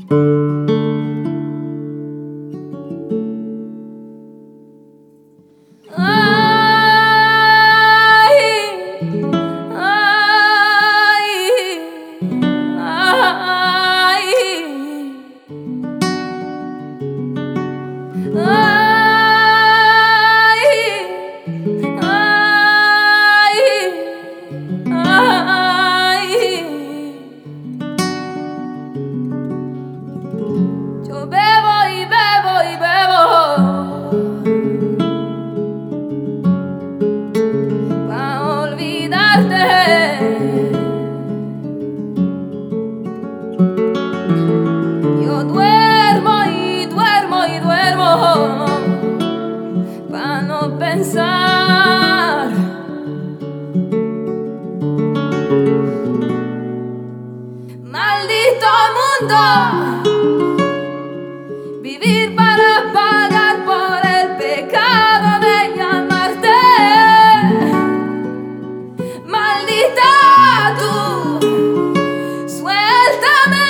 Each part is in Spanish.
Yo bebo y bebo y bebo pa' olvidarte. Yo duermo y duermo y duermo pa' no pensar. Maldito mundo, vivir para pagar por el pecado de llamarte. Maldita tú, suéltame.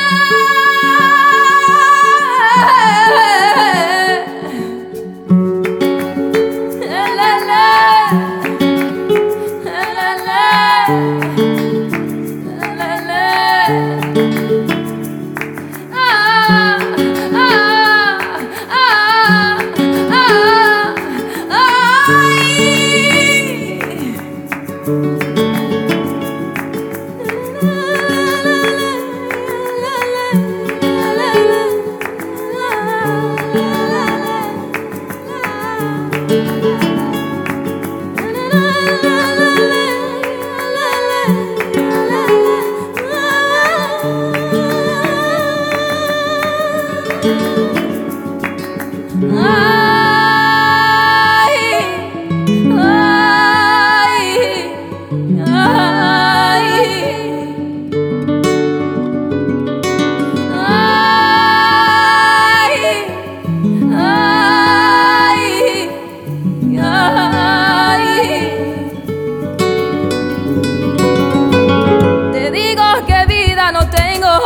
Te digo que vida no tengo,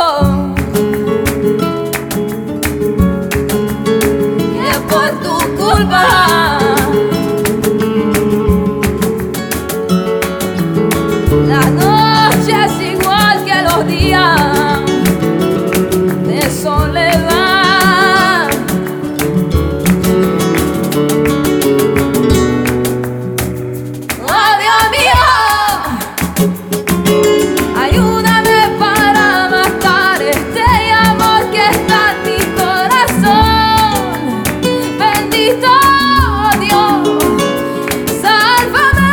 y es por tu culpa. La noche es igual que los días de soledad. Oh Dios mío, ayúdame para matar este amor que está en mi corazón. Bendito Dios, sálvame.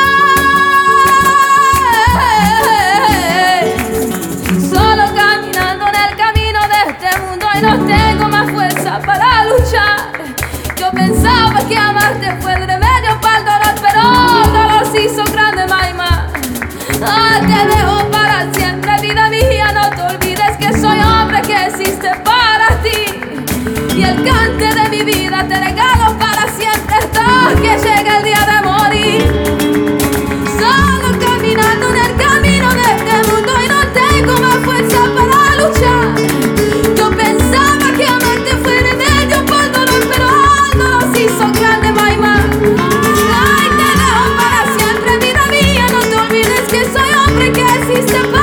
Solo caminando en el camino de este mundo y no tengo más fuerza para luchar. Yo pensaba que amarte fue el remedio para el dolor, pero el dolor se hizo grande más y más. Te dejo para siempre, vida mía, no te olvides que soy hombre que existe para ti. Y el cante de mi vida te regalo para siempre hasta que llegue el día de morir. Solo caminando en el camino de este mundo y no tengo más fuerza para luchar. Yo pensaba que amarte fue remedio para el dolor, pero el dolor se hizo grande más y más. Ay, te dejo para siempre, vida mía, no te olvides que soy hombre que existe para ti.